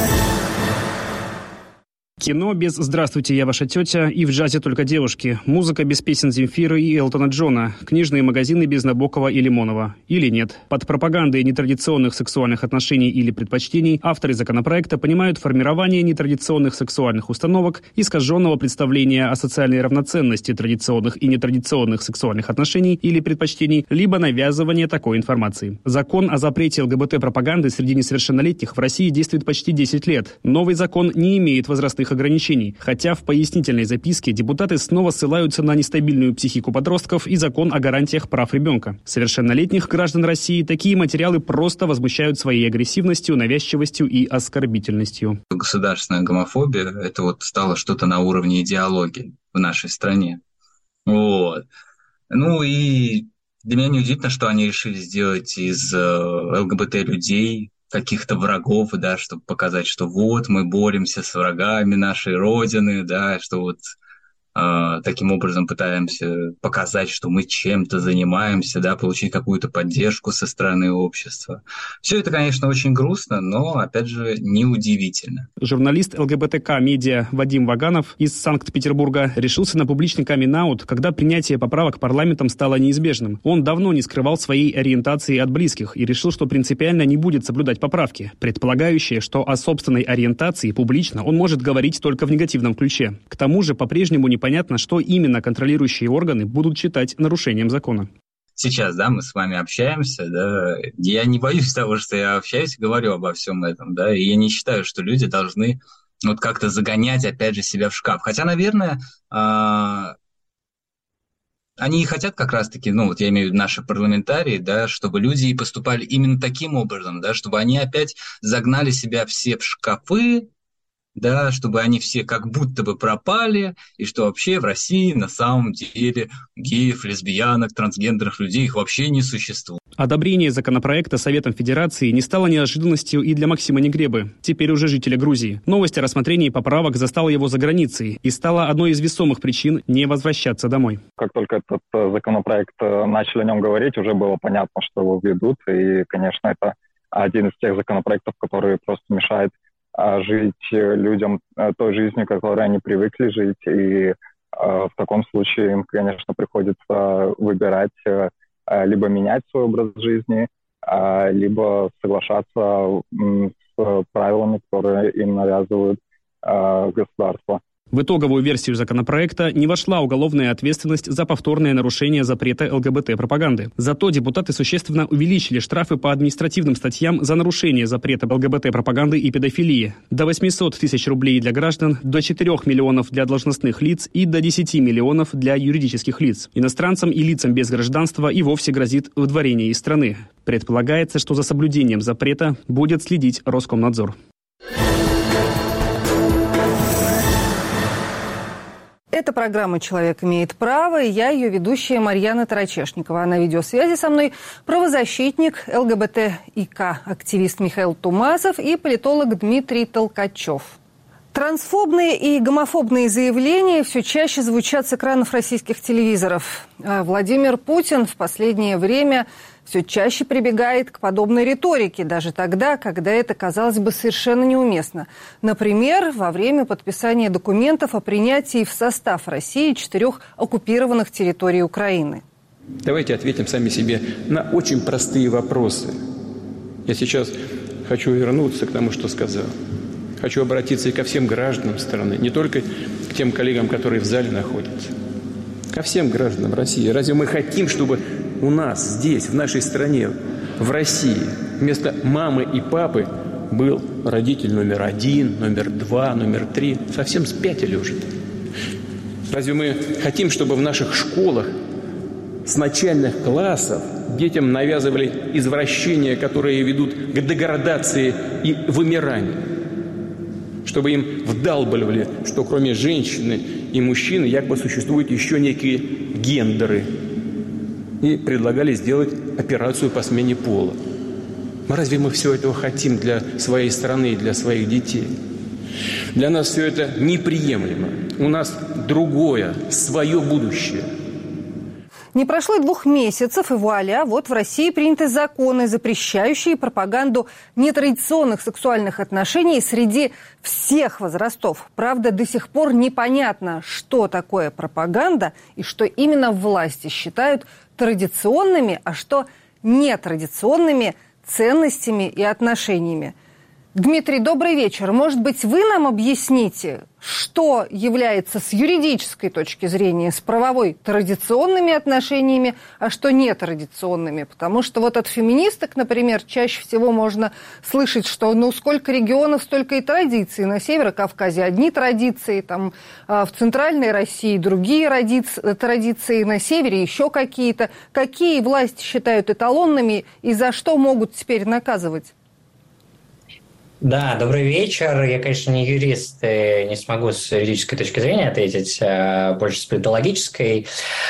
Кино без «Здравствуйте, я ваша тетя» и в джазе только девушки. Музыка без песен Земфиры и Элтона Джона. Книжные магазины без Набокова и Лимонова. Или нет. Под пропагандой нетрадиционных сексуальных отношений или предпочтений авторы законопроекта понимают формирование нетрадиционных сексуальных установок, искаженного представления о социальной равноценности традиционных и нетрадиционных сексуальных отношений или предпочтений, либо навязывание такой информации. Закон о запрете ЛГБТ-пропаганды среди несовершеннолетних в России действует почти десять лет. Новый закон не имеет возрастных ограничений, хотя в пояснительной записке депутаты снова ссылаются на нестабильную психику подростков и закон о гарантиях прав ребенка. Совершеннолетних граждан России такие материалы просто возмущают своей агрессивностью, навязчивостью и оскорбительностью. Государственная гомофобия – это вот стало что-то на уровне идеологии в нашей стране. Вот. Ну и для меня неудивительно, что они решили сделать из э, ЛГБТ-людей каких-то врагов, да, чтобы показать, что вот мы боремся с врагами нашей Родины, да, что вот э, таким образом пытаемся показать, что мы чем-то занимаемся, да, получить какую-то поддержку со стороны общества. Все это, конечно, очень грустно, но, опять же, неудивительно. Журналист ЛГБТК-медиа Вадим Ваганов из Санкт-Петербурга решился на публичный камин-аут, когда принятие поправок парламентом стало неизбежным. Он давно не скрывал своей ориентации от близких и решил, что принципиально не будет соблюдать поправки, предполагающие, что о собственной ориентации публично он может говорить только в негативном ключе. К тому же по-прежнему непонятно, что именно контролирующие органы будут считать нарушением закона. сейчас, да, мы с вами общаемся, да, я не боюсь того, что я общаюсь и говорю обо всем этом, да, и я не считаю, что люди должны вот как-то загонять, опять же, себя в шкаф. Хотя, наверное, они и хотят как раз-таки, ну, вот я имею в виду наши парламентарии, да, чтобы люди поступали именно таким образом, да, чтобы они опять загнали себя все в шкафы, да, чтобы они все как будто бы пропали, и что вообще в России на самом деле геев, лесбиянок, трансгендерных людей их вообще не существует. Одобрение законопроекта Советом Федерации не стало неожиданностью и для Максима Негребы, теперь уже жителя Грузии. Новость о рассмотрении поправок застала его за границей и стала одной из весомых причин не возвращаться домой. Как только этот законопроект начали о нем говорить, уже было понятно, что его введут, и, конечно, это один из тех законопроектов, которые просто мешают жить людям той жизнью, которой они привыкли жить, и в таком случае им, конечно, приходится выбирать либо менять свой образ жизни, либо соглашаться с правилами, которые им навязывают государство. В итоговую версию законопроекта не вошла уголовная ответственность за повторное нарушение запрета ЛГБТ-пропаганды. Зато депутаты существенно увеличили штрафы по административным статьям за нарушение запрета ЛГБТ-пропаганды и педофилии. До восемьсот тысяч рублей для граждан, до четырёх миллионов для должностных лиц и до десяти миллионов для юридических лиц. Иностранцам и лицам без гражданства и вовсе грозит выдворение из страны. Предполагается, что за соблюдением запрета будет следить Роскомнадзор. Это программа «Человек имеет право», и я, ее ведущая Марьяна Тарачешникова. А на видеосвязи со мной правозащитник, ЛГБТИК-активист Михаил Тумазов и политолог Дмитрий Толкачев. Трансфобные и гомофобные заявления все чаще звучат с экранов российских телевизоров. А Владимир Путин в последнее время все чаще прибегает к подобной риторике, даже тогда, когда это, казалось бы, совершенно неуместно. Например, во время подписания документов о принятии в состав России четырех оккупированных территорий Украины. Давайте ответим сами себе на очень простые вопросы. Я сейчас хочу вернуться к тому, что сказал. Хочу обратиться и ко всем гражданам страны, не только к тем коллегам, которые в зале находятся. Ко всем гражданам России. Разве мы хотим, чтобы у нас здесь, в нашей стране, в России, вместо мамы и папы был родитель номер один, номер два, номер три? Совсем спятили уже. Разве мы хотим, чтобы в наших школах с начальных классов детям навязывали извращения, которые ведут к деградации и вымиранию? Чтобы им вдалбливали, что кроме женщины и мужчины якобы существуют еще некие гендеры. И предлагали сделать операцию по смене пола. Разве мы все этого хотим для своей страны и для своих детей? Для нас все это неприемлемо. У нас другое, свое будущее. Не прошло и двух месяцев, и вуаля, вот в России приняты законы, запрещающие пропаганду нетрадиционных сексуальных отношений среди всех возрастов. Правда, до сих пор непонятно, что такое пропаганда и что именно власти считают традиционными, а что нетрадиционными ценностями и отношениями. Дмитрий, добрый вечер. Может быть, вы нам объясните, что является с юридической точки зрения, с правовой традиционными отношениями, а что нетрадиционными? Потому что вот от феминисток, например, чаще всего можно слышать, что ну сколько регионов, столько и традиций. На Северо-Кавказе одни традиции, там в Центральной России другие традиции, на Севере еще какие-то. Какие власти считают эталонными и за что могут теперь наказывать? Да, добрый вечер. Я, конечно, не юрист, и не смогу с юридической точки зрения ответить, больше с политологической.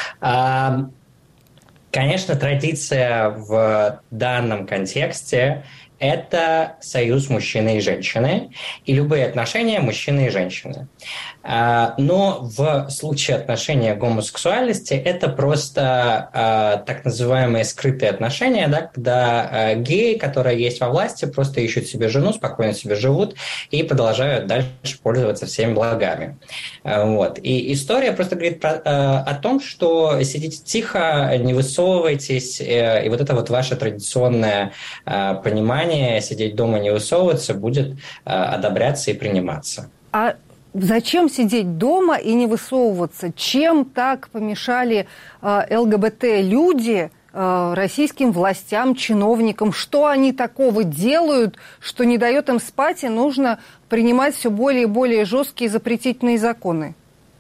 Конечно, традиция в данном контексте – это союз мужчины и женщины, и любые отношения мужчины и женщины. Но в случае отношения гомосексуальности это просто так называемые скрытые отношения, да, когда геи, которые есть во власти, просто ищут себе жену, спокойно себе живут и продолжают дальше пользоваться всеми благами. Вот. И история просто говорит про, о том, что сидите тихо, не высовывайтесь, и вот это вот ваше традиционное понимание сидеть дома, не высовываться, будет одобряться и приниматься. А зачем сидеть дома и не высовываться? Чем так помешали э, ЛГБТ-люди э, российским властям, чиновникам? Что они такого делают, что не дает им спать, и нужно принимать все более и более жесткие запретительные законы?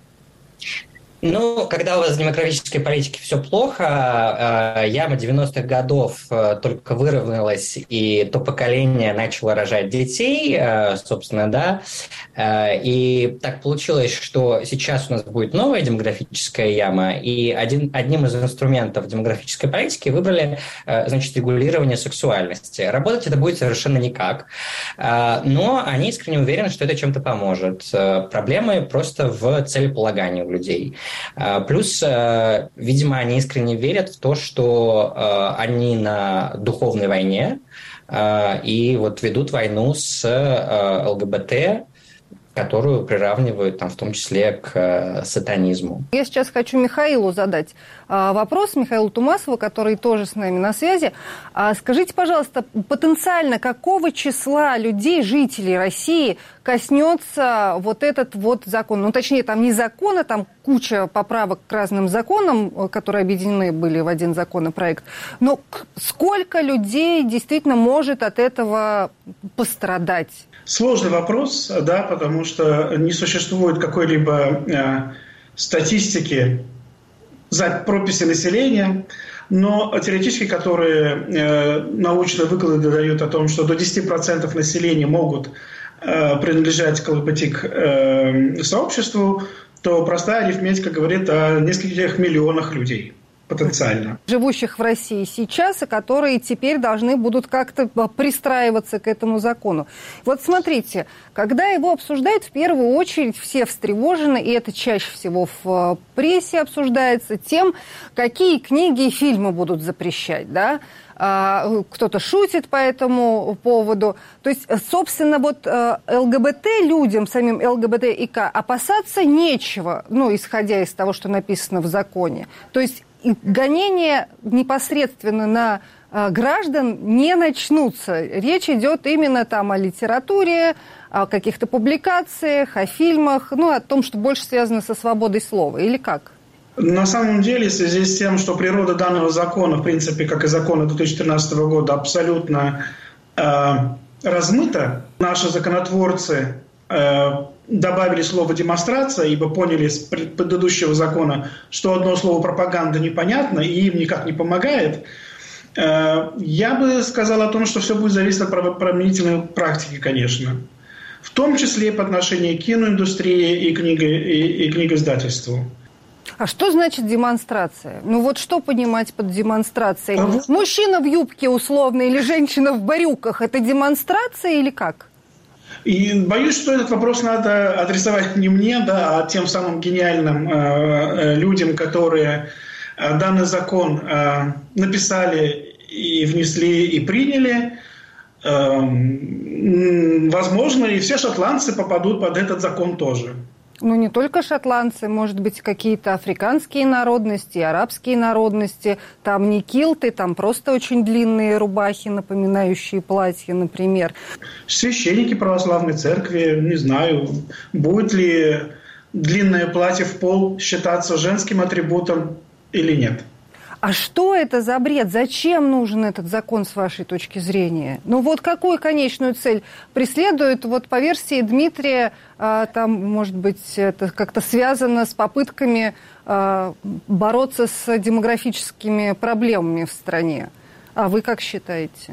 Ну, когда у вас в демографической политике все плохо, яма девяностых годов только выровнялась, и то поколение начало рожать детей, собственно, да, и так получилось, что сейчас у нас будет новая демографическая яма, и один, одним из инструментов демографической политики выбрали, значит, регулирование сексуальности. Работать это будет совершенно никак, но они искренне уверены, что это чем-то поможет. Проблемы просто в целеполагании у людей. Плюс, видимо, они искренне верят в то, что они на духовной войне и вот ведут войну с ЛГБТ, которую приравнивают там, в том числе к сатанизму. Я сейчас хочу Михаилу задать вопрос, Михаилу Тумасову, который тоже с нами на связи. Скажите, пожалуйста, потенциально какого числа людей, жителей России, коснется вот этот вот закон? Ну, точнее, там не закон, а там куча поправок к разным законам, которые объединены были в один законопроект. Но сколько людей действительно может от этого пострадать? Сложный вопрос, да, потому что не существует какой-либо э, статистики за прописи населения, но теоретически, которые э, научные выклады дают о том, что до десяти процентов населения могут э, принадлежать к ЛГБТ э, сообществу, то простая арифметика говорит о нескольких миллионах людей. Потенциально. Живущих в России сейчас, и которые теперь должны будут как-то пристраиваться к этому закону. Вот смотрите, когда его обсуждают, в первую очередь все встревожены, и это чаще всего в прессе обсуждается, тем, какие книги и фильмы будут запрещать, да? Кто-то шутит по этому поводу. То есть, собственно, вот ЛГБТ людям, самим ЛГБТИК, опасаться нечего, ну, исходя из того, что написано в законе. То есть гонения непосредственно на э, граждан не начнутся. Речь идет именно там о литературе, о каких-то публикациях, о фильмах, ну, о том, что больше связано со свободой слова. Или как? На самом деле, в связи с тем, что природа данного закона, в принципе, как и закона две тысячи тринадцатого года, абсолютно э, размыта, наши законотворцы э, добавили слово «демонстрация», ибо поняли с предыдущего закона, что одно слово «пропаганда» непонятно и им никак не помогает. Я бы сказал о том, что все будет зависеть от правоприменительной практики, конечно. В том числе по отношению к киноиндустрии и, книго, и, и книгоиздательству. А что значит демонстрация? Ну вот что понимать под демонстрацией? А Мужчина в юбке условно или женщина в барюках – это демонстрация или как? И боюсь, что этот вопрос надо адресовать не мне, да, а тем самым гениальным э, людям, которые э, данный закон э, написали и внесли и приняли. Э, возможно, и все шотландцы попадут под этот закон тоже. Ну, не только шотландцы, может быть, какие-то африканские народности, арабские народности. Там не килты, там просто очень длинные рубахи, напоминающие платья, например. Священники православной церкви, не знаю, будет ли длинное платье в пол считаться женским атрибутом или нет. А что это за бред? Зачем нужен этот закон с вашей точки зрения? Ну вот какую конечную цель преследует? Вот по версии Дмитрия, там, может быть, это как-то связано с попытками бороться с демографическими проблемами в стране. А вы как считаете?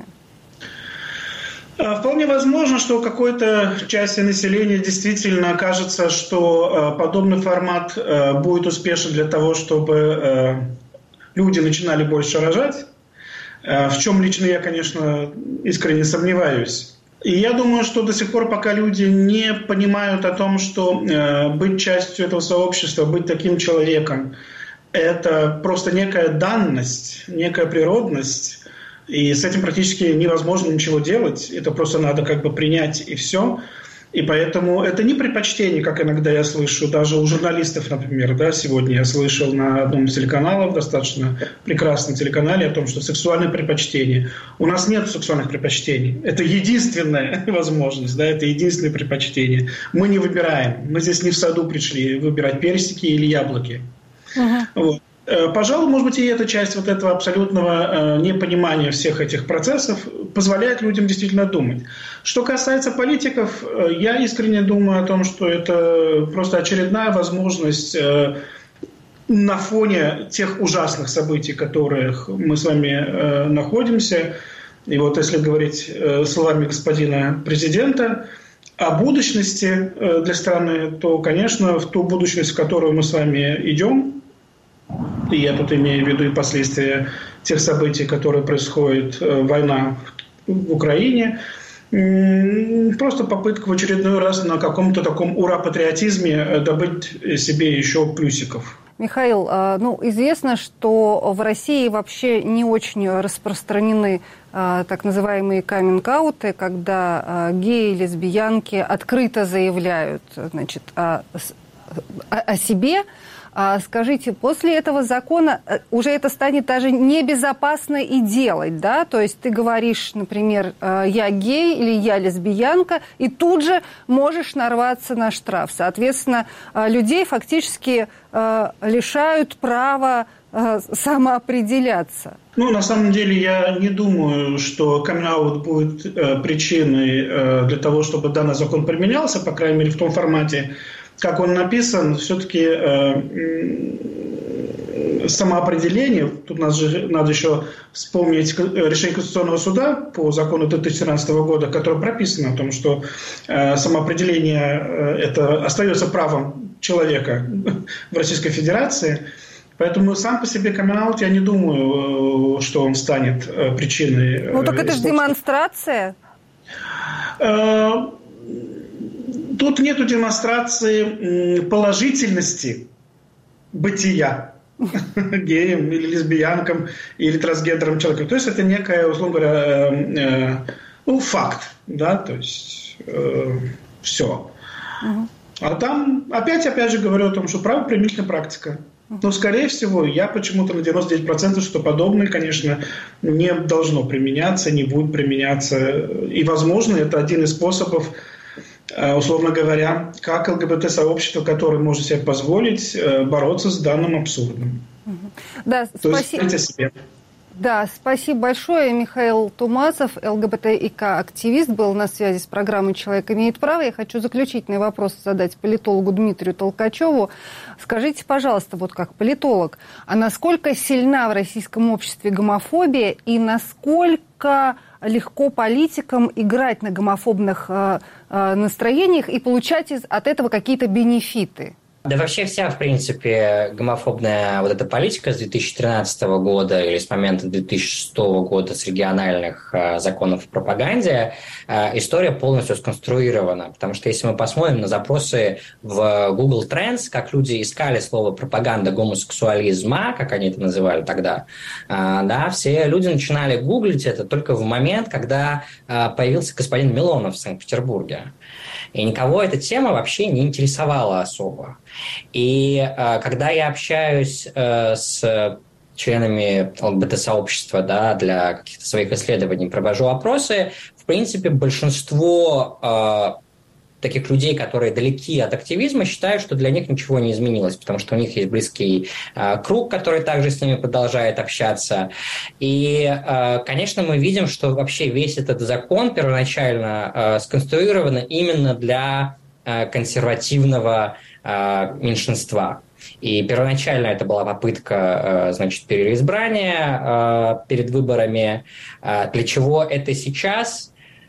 Вполне возможно, что у какой-то части населения действительно кажется, что подобный формат будет успешен для того, чтобы люди начинали больше рожать, в чем лично я, конечно, искренне сомневаюсь. И я думаю, что до сих пор, пока люди не понимают о том, что быть частью этого сообщества, быть таким человеком, это просто некая данность, некая природность, и с этим практически невозможно ничего делать, это просто надо как бы принять и все. И поэтому это не предпочтение, как иногда я слышу, даже у журналистов, например, да, сегодня я слышал на одном из телеканалов, достаточно прекрасном телеканале, о том, что сексуальное предпочтение. У нас нет сексуальных предпочтений. Это единственная возможность, да, это единственное предпочтение. Мы не выбираем. Мы здесь не в саду пришли выбирать персики или яблоки. Uh-huh. Вот. Пожалуй, может быть, и эта часть вот этого абсолютного непонимания всех этих процессов позволяет людям действительно думать. Что касается политиков, я искренне думаю о том, что это просто очередная возможность на фоне тех ужасных событий, в которых мы с вами находимся, и вот если говорить словами господина президента, о будущности для страны, то, конечно, в ту будущность, в которую мы с вами идем, и я тут имею в виду и последствия тех событий, которые происходят, война в Украине, просто попытка в очередной раз на каком-то таком ура-патриотизме добыть себе еще плюсиков. Михаил, ну, известно, что в России вообще не очень распространены так называемые каминг-ауты, когда геи и лесбиянки открыто заявляют, значит, о, о, о себе. Скажите, после этого закона уже это станет даже небезопасно и делать, да? То есть ты говоришь, например, я гей или я лесбиянка, и тут же можешь нарваться на штраф. Соответственно, людей фактически лишают права самоопределяться. Ну, на самом деле, я не думаю, что камин-аут будет причиной для того, чтобы данный закон применялся, по крайней мере, в том формате, как он написан. Все-таки э, самоопределение, тут надо, же, надо еще вспомнить решение Конституционного суда по закону две тысячи тринадцатого года, которое прописано о том, что э, самоопределение э, это остается правом человека в Российской Федерации. Поэтому сам по себе камин-аут, я не думаю, что он станет э, причиной... Э, ну так это же демонстрация. Э, Тут нету демонстрации положительности бытия геям или лесбиянкам или трансгендерным человеком. То есть это некая, условно говоря, э, ну, факт, да, то есть э, все. Угу. А там опять, опять же говорю о том, что правоприменительная практика. Но, скорее всего, я почему-то на девяносто девять процентов, что подобное, конечно, не должно применяться, не будет применяться. И, возможно, это один из способов, условно говоря, как ЛГБТ-сообщество, которое может себе позволить бороться с данным абсурдом. Да, То спасибо. есть, о себе. Да, спасибо большое. Михаил Тумасов, ЛГБТИК-активист, был на связи с программой «Человек имеет право». Я хочу заключительный вопрос задать политологу Дмитрию Толкачеву. Скажите, пожалуйста, вот как политолог, а насколько сильна в российском обществе гомофобия и насколько легко политикам играть на гомофобных э, э, настроениях и получать из, от этого какие-то бенефиты? Да вообще вся, в принципе, гомофобная вот эта политика с две тысячи тринадцатого года или с момента две тысячи шестого года с региональных э, законов о пропаганде, э, история полностью сконструирована. Потому что если мы посмотрим на запросы в Google Trends, как люди искали слово «пропаганда гомосексуализма», как они это называли тогда, э, да, все люди начинали гуглить это только в момент, когда э, появился господин Милонов в Санкт-Петербурге. И никого эта тема вообще не интересовала особо. И э, когда я общаюсь э, с членами ЛГБТ-сообщества, да, для каких-то своих исследований, провожу опросы, в принципе, большинство э, таких людей, которые далеки от активизма, считают, что для них ничего не изменилось, потому что у них есть близкий э, круг, который также с ними продолжает общаться. И, э, конечно, мы видим, что вообще весь этот закон первоначально э, сконструирован именно для э, консервативного э, меньшинства. И первоначально это была попытка, э, значит, переизбрания э, перед выборами. Э, для чего это сейчас?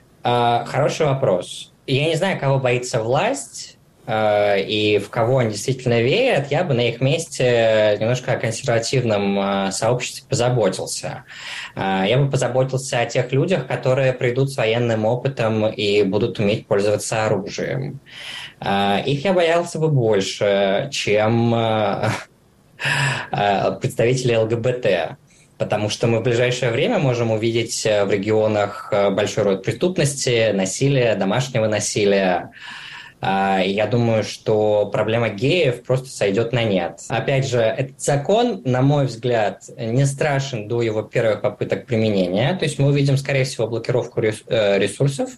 Э, хороший вопрос. Я не знаю, кого боится власть э, и в кого они действительно верят. Я бы на их месте немножко о консервативном э, сообществе позаботился. Э, я бы позаботился о тех людях, которые придут с военным опытом и будут уметь пользоваться оружием. Э, их я боялся бы больше, чем э, э, представителей ЛГБТ. Потому что мы в ближайшее время можем увидеть в регионах большой род преступности, насилия, домашнего насилия. Я думаю, что проблема геев просто сойдет на нет. Опять же, этот закон, на мой взгляд, не страшен до его первых попыток применения. То есть мы увидим, скорее всего, блокировку ресурсов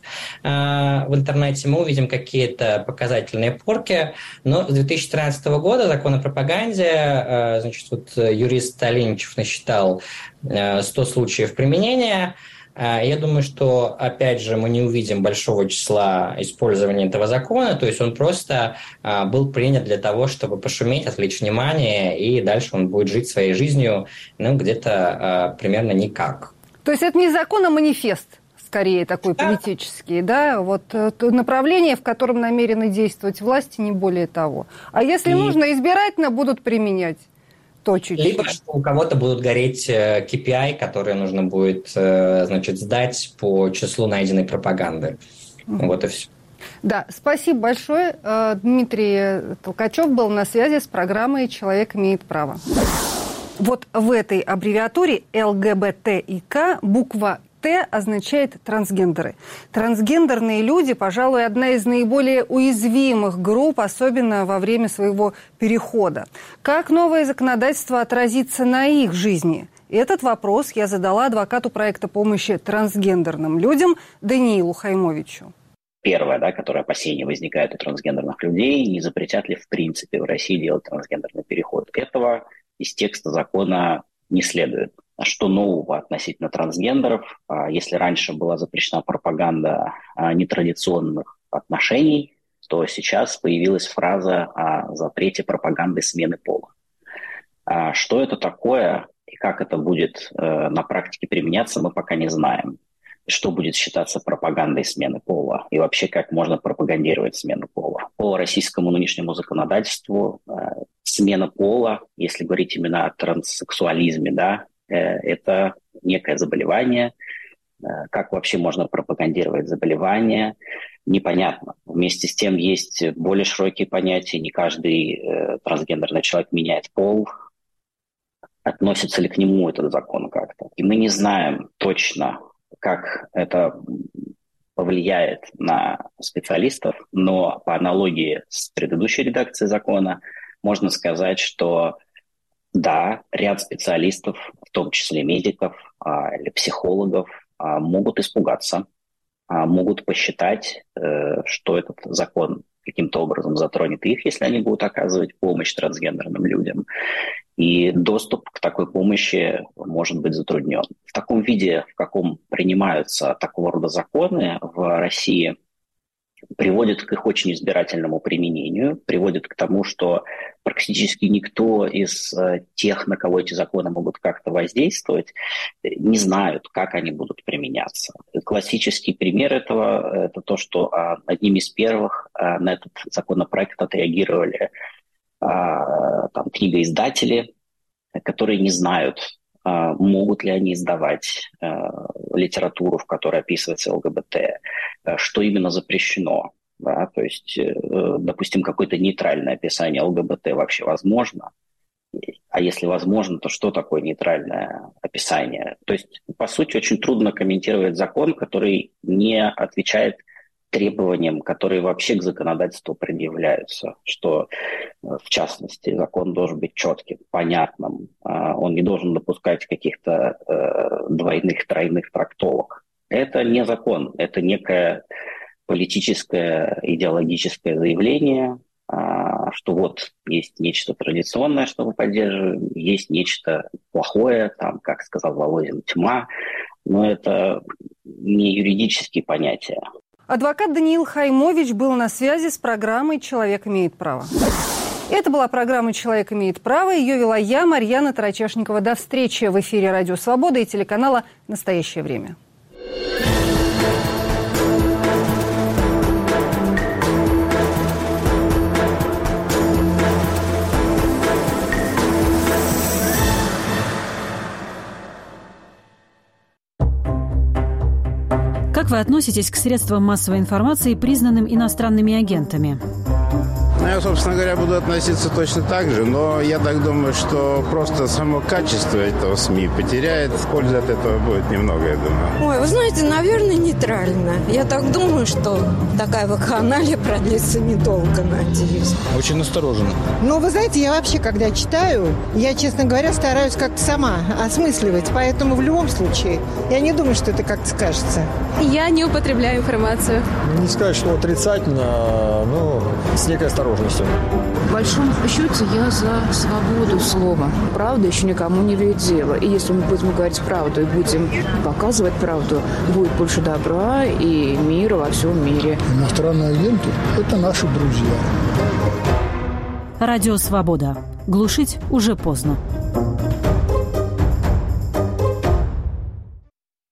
в интернете, мы увидим какие-то показательные порки. Но с две тысячи тринадцатого года закон о пропаганде, значит, вот юрист Алиничев насчитал сто случаев применения. Я думаю, что, опять же, мы не увидим большого числа использования этого закона, то есть он просто был принят для того, чтобы пошуметь, отвлечь внимание, и дальше он будет жить своей жизнью, ну, где-то примерно никак. То есть это не закон, а манифест, скорее, такой да. политический, да? Вот то направление, в котором намерены действовать власти, не более того. А если и... нужно, избирательно будут применять? Точечно. Либо что у кого-то будут гореть кей пи ай, которые нужно будет, значит, сдать по числу найденной пропаганды. Mm-hmm. Вот и все. Да, спасибо большое. Дмитрий Толкачев был на связи с программой «Человек имеет право». Вот в этой аббревиатуре эл гэ бэ тэ и ка буква «Т» означает трансгендеры. Трансгендерные люди, пожалуй, одна из наиболее уязвимых групп, особенно во время своего перехода. Как новое законодательство отразится на их жизни? Этот вопрос я задала адвокату проекта помощи трансгендерным людям Даниилу Хаймовичу. Первое, да, которое опасения возникают у трансгендерных людей, не запретят ли в принципе в России делать трансгендерный переход. Этого из текста закона не следует. Что нового относительно трансгендеров? Если раньше была запрещена пропаганда нетрадиционных отношений, то сейчас появилась фраза о запрете пропаганды смены пола. Что это такое и как это будет на практике применяться, мы пока не знаем. Что будет считаться пропагандой смены пола и вообще как можно пропагандировать смену пола. По российскому нынешнему законодательству смена пола, если говорить именно о транссексуализме, да, это некое заболевание. Как вообще можно пропагандировать заболевание, непонятно. Вместе с тем есть более широкие понятия. Не каждый э, трансгендерный человек меняет пол. Относится ли к нему этот закон как-то? И мы не знаем точно, как это повлияет на специалистов, но по аналогии с предыдущей редакцией закона можно сказать, что да, ряд специалистов, в том числе медиков а, или психологов, а, могут испугаться, а, могут посчитать, э, что этот закон каким-то образом затронет их, если они будут оказывать помощь трансгендерным людям. И доступ к такой помощи может быть затруднен. В таком виде, в каком принимаются такого рода законы в России, приводит к их очень избирательному применению, приводит к тому, что практически никто из э, тех, на кого эти законы могут как-то воздействовать, не знают, как они будут применяться. Классический пример этого – это то, что э, одним из первых э, на этот законопроект отреагировали э, там, книгоиздатели, которые не знают, э, могут ли они издавать э, литературу, в которой описывается эл гэ бэ тэ, что именно запрещено. Да? То есть, допустим, какое-то нейтральное описание эл гэ бэ тэ вообще возможно. А если возможно, то что такое нейтральное описание? То есть, по сути, очень трудно комментировать закон, который не отвечает требованиям, которые вообще к законодательству предъявляются. Что, в частности, закон должен быть четким, понятным. Он не должен допускать каких-то двойных, тройных трактовок. Это не закон, это некое политическое, идеологическое заявление, что вот есть нечто традиционное, что мы поддерживаем, есть нечто плохое, там, как сказал Володин, тьма, но это не юридические понятия. Адвокат Даниил Хаймович был на связи с программой «Человек имеет право». Это была программа «Человек имеет право». Ее вела я, Марьяна Тарачешникова. До встречи в эфире «Радио Свобода» и телеканала «Настоящее время». Как вы относитесь к средствам массовой информации, признанным иностранными агентами? Я, собственно говоря, буду относиться точно так же, но я так думаю, что просто само качество этого СМИ потеряет. Пользы от этого будет немного, я думаю. Ой, вы знаете, наверное, нейтрально. Я так думаю, что такая вакханалия продлится недолго, надеюсь. Очень осторожно. Ну, вы знаете, я вообще, когда читаю, я, честно говоря, стараюсь как-то сама осмысливать, поэтому в любом случае я не думаю, что это как-то скажется. Я не употребляю информацию. Не сказать, что отрицательно, но с некой осторожностью. В большом счете я за свободу слова. Правда еще никому не вредила. И если мы будем говорить правду и будем показывать правду, будет больше добра и мира во всем мире. Иностранные агенты – это наши друзья. Радио «Свобода». Глушить уже поздно.